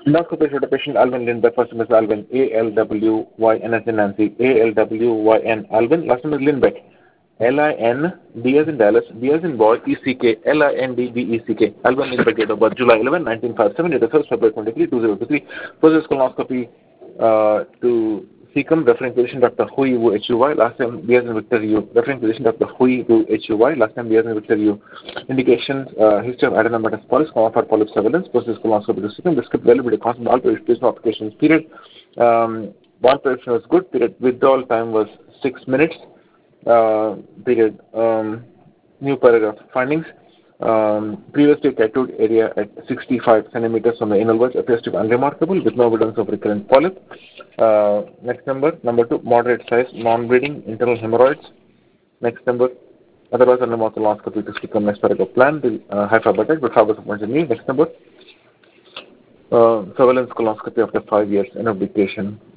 Endoscopy showed a patient Alvin Lindbergh, first name is Alvin, A-L-W-Y-N as in Nancy, A-L-W-Y-N, Alvin, last name is Lindbeck, L-I-N, D as in Dallas, B as in boy, E-C-K, L-I-N-D-B-E-C-K, Alvin Lindbeck, date of birth, July 11, 1957, date of birth, February 23, 2023, process colonoscopy to Secum, referring physician Dr. Hui Wu H-U-Y, last name B as in Victor U, referring physician Dr. Hui Wu H-U-Y, last name B as in Victor U. Indications, history of adenomatous polyps, for polyp surveillance, process colonoscopy to Secum, descriptive availability, constant all patient applications period. One patient was good, period, withdrawal time was 6 minutes, period. New paragraph, findings. Previously tattooed area at 65 centimeters from the anal verge appears to be unremarkable with no evidence of recurrent polyp. Next number 2, moderate size, non-bleeding, internal hemorrhoids. Next number, otherwise undermouth colonoscopy to Secum. Next paragraph, plan, hyperbatic with fibers of knee. Next number, surveillance colonoscopy after 5 years, end of dictation.